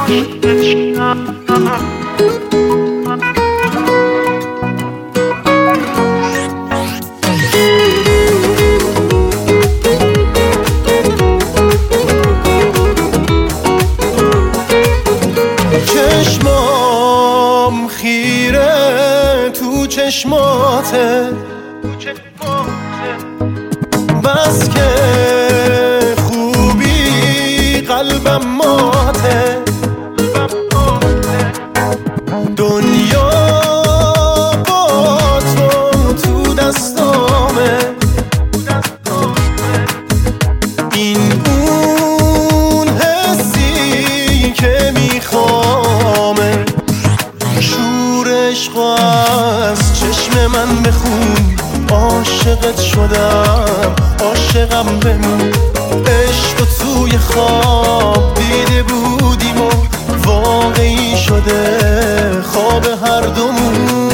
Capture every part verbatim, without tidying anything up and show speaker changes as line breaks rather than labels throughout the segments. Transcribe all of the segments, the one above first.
چشمام خیره تو چشماته، بس که خوبی قلبم ماته. دنیا با تو تو دستامه، این اون حسی که میخوامه. شور عشق از چشم من بخون، عاشقت شدم عاشقم بمون. عشق و توی خواب دیده بودیم و واقعی شده خواب هر دومون.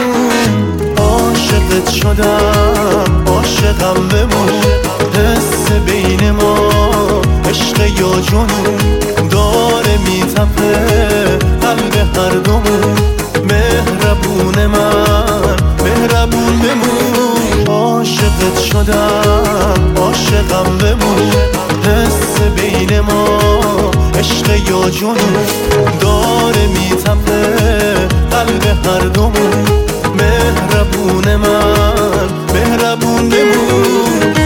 عاشقت شدم عاشقم بمون، حس بین ما عشق یا جنون داره میتپه قلب هر دومون. مهربون من مهربون بمون، عاشقت شدم عاشقم بمون. حس بین ما عشق یا جنون داره میتپه قلب هر دومون. مهربون من مهربون بمون.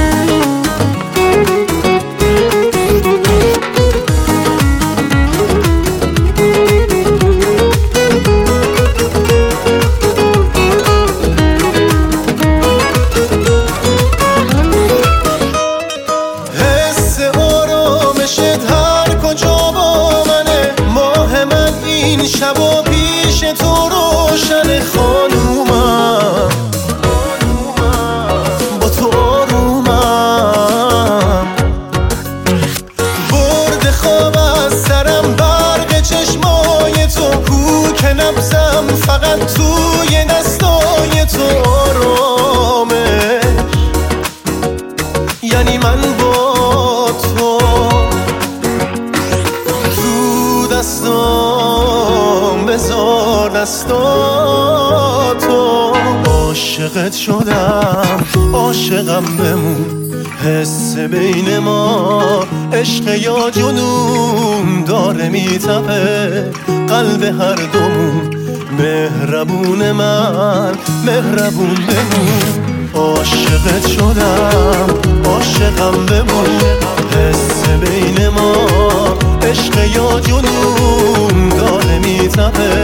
این شبا پیش تو روشن خانومم، با تو آرومم. برد خواب از سرم برق چشمای تو، کو که نبزم فقط توی دستای تو. آرامش یعنی من با تو تو دستام، بذار دستاتو. عاشقت شدم عاشقم بمون، حس بین ما عشق یا جنون داره میتپه قلب هر دومون. مهربون من مهربون بمون، عاشقت شدم عاشقم بمون. حس بین ما عشق یا جنون داره میتپه